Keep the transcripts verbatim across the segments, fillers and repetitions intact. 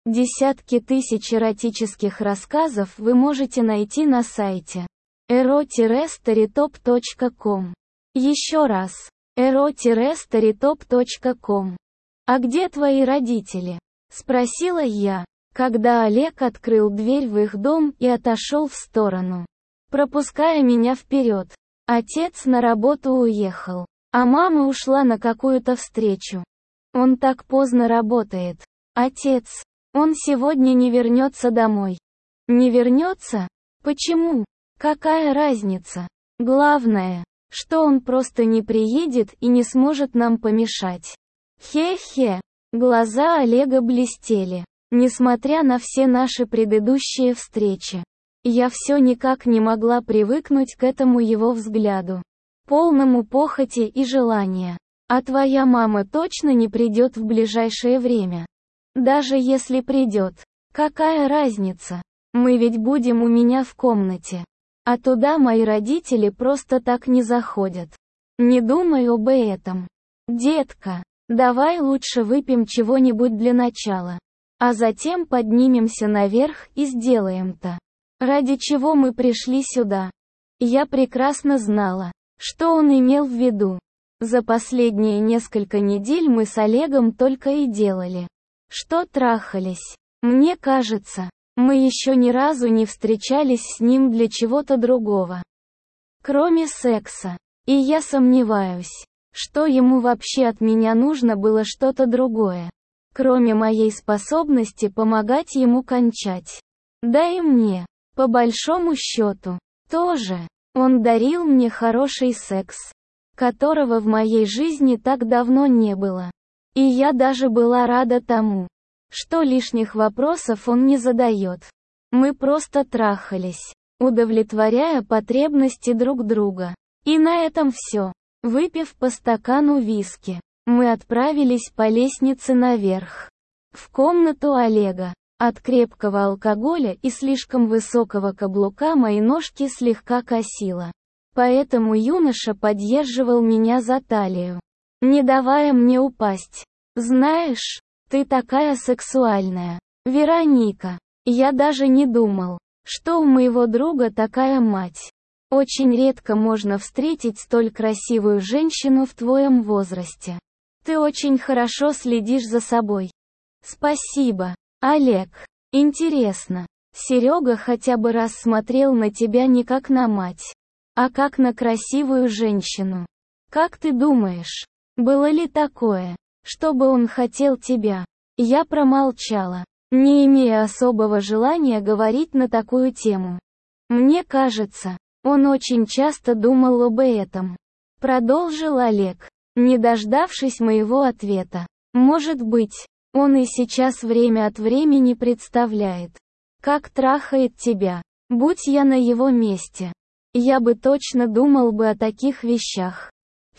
Десятки тысяч эротических рассказов вы можете найти на сайте эро старитоп точка ком. Еще раз. эро старитоп точка ком. «А где твои родители?» — спросила я, когда Олег открыл дверь в их дом и отошел в сторону, пропуская меня вперед. Отец на работу уехал, а мама ушла на какую-то встречу. Он так поздно работает. Отец, он сегодня не вернется домой. Не вернется? Почему? Какая разница? Главное, что он просто не приедет и не сможет нам помешать. Хе-хе. Глаза Олега блестели. Несмотря на все наши предыдущие встречи, я все никак не могла привыкнуть к этому его взгляду, полному похоти и желания. А твоя мама точно не придет в ближайшее время? Даже если придет, какая разница? Мы ведь будем у меня в комнате. А туда мои родители просто так не заходят. Не думай об этом. Детка, давай лучше выпьем чего-нибудь для начала. А затем поднимемся наверх и сделаем-то. Ради чего мы пришли сюда? Я прекрасно знала, что он имел в виду. За последние несколько недель мы с Олегом только и делали, что трахались. Мне кажется, мы еще ни разу не встречались с ним для чего-то другого, кроме секса. И я сомневаюсь, что ему вообще от меня нужно было что-то другое, кроме моей способности помогать ему кончать. Да и мне, по большому счету, тоже. Он дарил мне хороший секс, которого в моей жизни так давно не было. И я даже была рада тому, что лишних вопросов он не задает. Мы просто трахались, удовлетворяя потребности друг друга. И на этом все. Выпив по стакану виски, мы отправились по лестнице наверх, в комнату Олега. От крепкого алкоголя и слишком высокого каблука мои ножки слегка косило. Поэтому юноша поддерживал меня за талию, не давая мне упасть. «Знаешь, ты такая сексуальная, Вероника. Я даже не думал, что у моего друга такая мать. Очень редко можно встретить столь красивую женщину в твоем возрасте. Ты очень хорошо следишь за собой». «Спасибо, Олег. Интересно, Серега хотя бы раз смотрел на тебя не как на мать, а как на красивую женщину. Как ты думаешь, было ли такое, чтобы он хотел тебя?» Я промолчала, не имея особого желания говорить на такую тему. Мне кажется, он очень часто думал об этом. Продолжил Олег, не дождавшись моего ответа. Может быть, он и сейчас время от времени представляет, как трахает тебя. Будь я на его месте, я бы точно думал бы о таких вещах.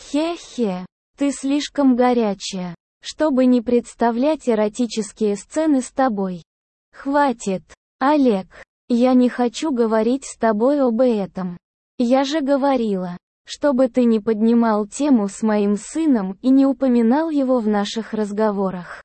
Хе-хе, ты слишком горячая, чтобы не представлять эротические сцены с тобой. Хватит, Олег, я не хочу говорить с тобой об этом. Я же говорила, чтобы ты не поднимал тему с моим сыном и не упоминал его в наших разговорах.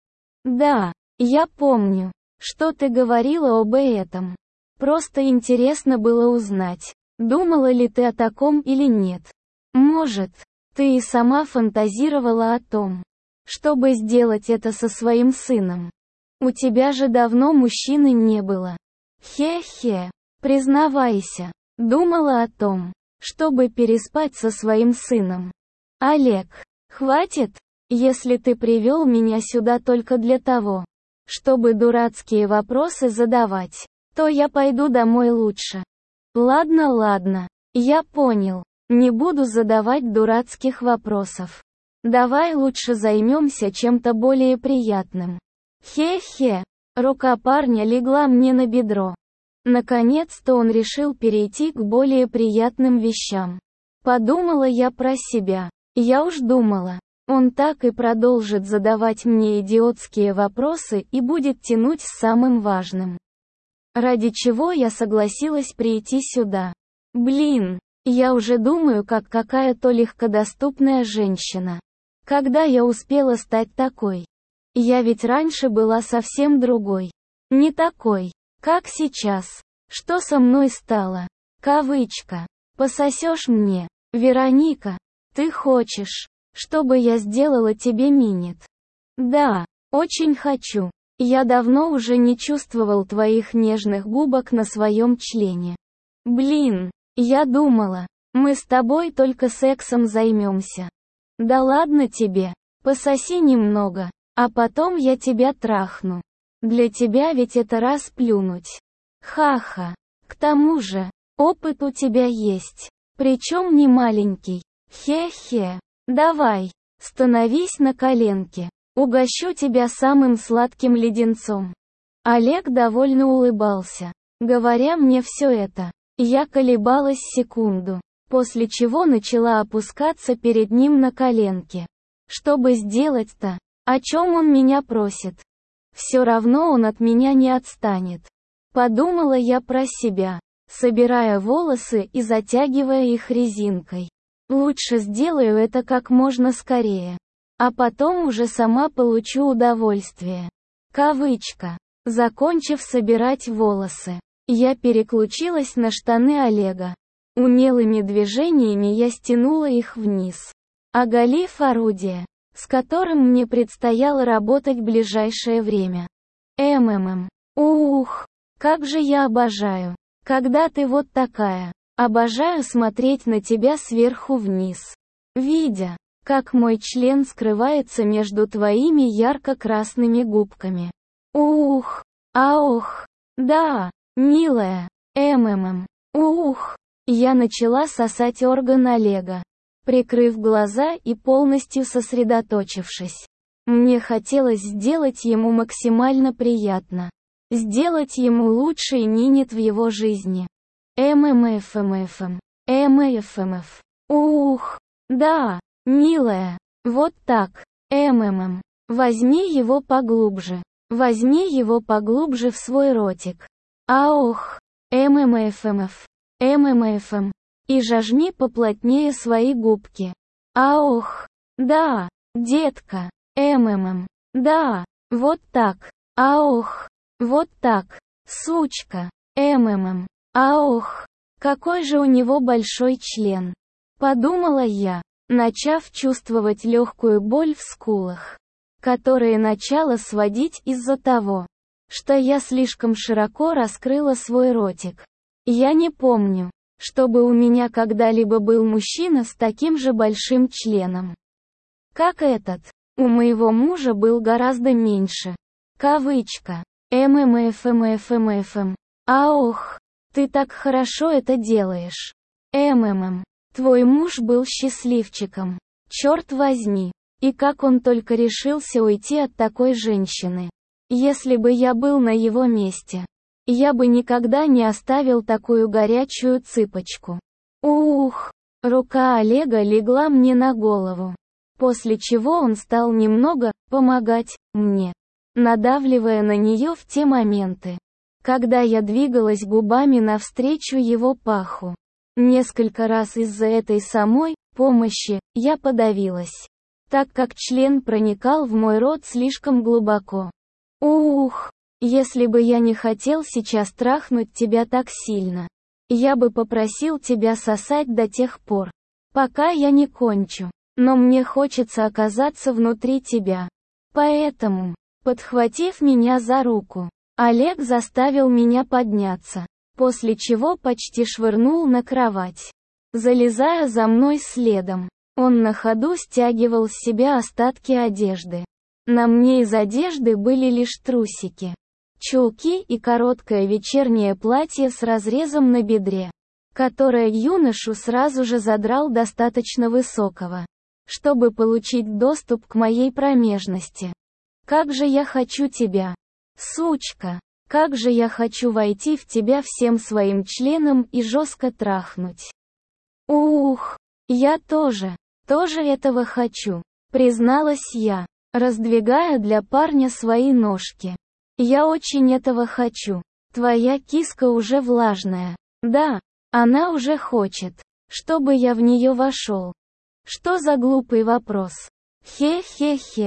Да, я помню, что ты говорила об этом. Просто интересно было узнать, думала ли ты о таком или нет. Может, ты и сама фантазировала о том, чтобы сделать это со своим сыном. У тебя же давно мужчины не было. Хе-хе, признавайся, думала о том, чтобы переспать со своим сыном. Олег, хватит, если ты привел меня сюда только для того, чтобы дурацкие вопросы задавать, то я пойду домой лучше. Ладно, ладно, я понял, не буду задавать дурацких вопросов. Давай лучше займемся чем-то более приятным. Хе-хе, рука парня легла мне на бедро. Наконец-то он решил перейти к более приятным вещам. Подумала я про себя. Я уж думала, он так и продолжит задавать мне идиотские вопросы и будет тянуть с самым важным. Ради чего я согласилась прийти сюда. Блин, я уже думаю, как какая-то легкодоступная женщина. Когда я успела стать такой? Я ведь раньше была совсем другой. Не такой, как сейчас. Что со мной стало? Кавычка. Пососешь мне, Вероника? Ты хочешь, чтобы я сделала тебе минет? Да, очень хочу. Я давно уже не чувствовал твоих нежных губок на своем члене. Блин, я думала, мы с тобой только сексом займемся. Да ладно тебе, пососи немного, а потом я тебя трахну. Для тебя ведь это раз плюнуть. Ха-ха. К тому же, опыт у тебя есть. Причем не маленький. Хе-хе. Давай, становись на коленки. Угощу тебя самым сладким леденцом. Олег довольно улыбался, говоря мне все это. Я колебалась секунду, после чего начала опускаться перед ним на коленки. Чтобы сделать-то, о чем он меня просит? Все равно он от меня не отстанет. Подумала я про себя, собирая волосы и затягивая их резинкой. Лучше сделаю это как можно скорее. А потом уже сама получу удовольствие. Кавычка. Закончив собирать волосы, я переключилась на штаны Олега. Умелыми движениями я стянула их вниз, оголив орудие, с которым мне предстояло работать в ближайшее время. МММ. Ух, как же я обожаю, когда ты вот такая. Обожаю смотреть на тебя сверху вниз, видя, как мой член скрывается между твоими ярко-красными губками. Ух, аох, да, милая, МММ. Ух, я начала сосать орган Олега, прикрыв глаза и полностью сосредоточившись. Мне хотелось сделать ему максимально приятно. Сделать ему лучший минет в его жизни. ММФМФМ. МФМФ. Ух, да. Милая, вот так, МММ. Возьми его поглубже. Возьми его поглубже в свой ротик. Аох, ММФМФ. ММФМ. И жажми поплотнее свои губки. Аох, да, детка, МММ. Да, вот так. Аох, вот так, сучка, МММ. Аох, какой же у него большой член. Подумала я, начав чувствовать легкую боль в скулах, которая начала сводить из-за того, что я слишком широко раскрыла свой ротик. Я не помню, чтобы у меня когда-либо был мужчина с таким же большим членом, как этот. У моего мужа был гораздо меньше. Кавычка. ММФМФМФМ. Аох, ты так хорошо это делаешь. МММ. Твой муж был счастливчиком. Черт возьми. И как он только решился уйти от такой женщины. Если бы я был на его месте, я бы никогда не оставил такую горячую цыпочку. Ух! Рука Олега легла мне на голову. После чего он стал немного помогать мне, надавливая на нее в те моменты, когда я двигалась губами навстречу его паху. Несколько раз из-за этой самой помощи я подавилась, так как член проникал в мой рот слишком глубоко. Ух, если бы я не хотел сейчас трахнуть тебя так сильно, я бы попросил тебя сосать до тех пор, пока я не кончу. Но мне хочется оказаться внутри тебя. Поэтому, подхватив меня за руку, Олег заставил меня подняться, после чего почти швырнул на кровать. Залезая за мной следом, он на ходу стягивал с себя остатки одежды. На мне из одежды были лишь трусики, чулки и короткое вечернее платье с разрезом на бедре, которое юношу сразу же задрал достаточно высокого, чтобы получить доступ к моей промежности. Как же я хочу тебя, сучка! Как же я хочу войти в тебя всем своим членом и жестко трахнуть. Ух, я тоже, тоже этого хочу, призналась я, раздвигая для парня свои ножки. Я очень этого хочу. Твоя киска уже влажная. Да, она уже хочет, чтобы я в нее вошел. Что за глупый вопрос? Хе-хе-хе.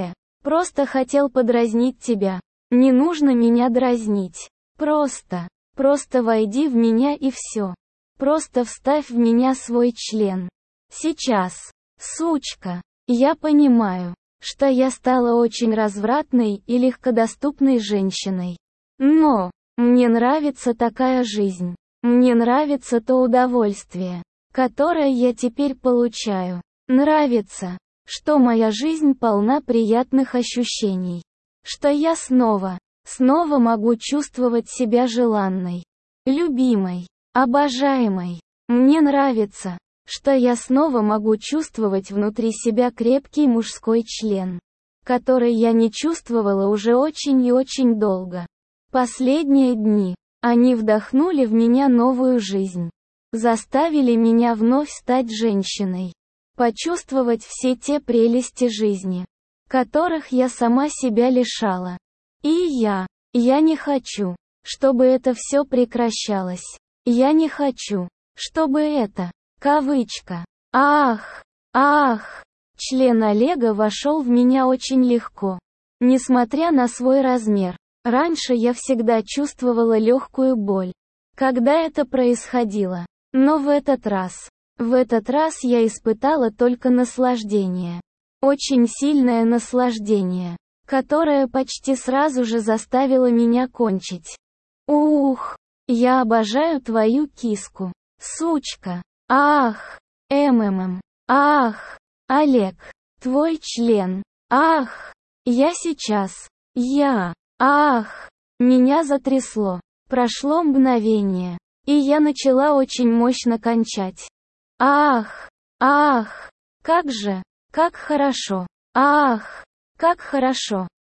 Просто хотел подразнить тебя. Не нужно меня дразнить. Просто, просто войди в меня и все. Просто вставь в меня свой член. Сейчас. Сучка. Я понимаю, что я стала очень развратной и легкодоступной женщиной. Но, мне нравится такая жизнь. Мне нравится то удовольствие, которое я теперь получаю. Нравится, что моя жизнь полна приятных ощущений. Что я снова, снова могу чувствовать себя желанной, любимой, обожаемой. Мне нравится, что я снова могу чувствовать внутри себя крепкий мужской член, который я не чувствовала уже очень и очень долго. Последние дни, они вдохнули в меня новую жизнь, заставили меня вновь стать женщиной, почувствовать все те прелести жизни, которых я сама себя лишала. И я, я не хочу, чтобы это все прекращалось. Я не хочу, чтобы это, кавычка, ах, ах, член Олега вошел в меня очень легко. Несмотря на свой размер, раньше я всегда чувствовала легкую боль, когда это происходило. Но в этот раз, в этот раз я испытала только наслаждение. Очень сильное наслаждение, которое почти сразу же заставило меня кончить. Ух, я обожаю твою киску, сучка. Ах, МММ. Ах, Олег, твой член. Ах, я сейчас. Я. Ах, меня затрясло. Прошло мгновение, и я начала очень мощно кончать. Ах, ах, как же, как хорошо. Ах, как хорошо.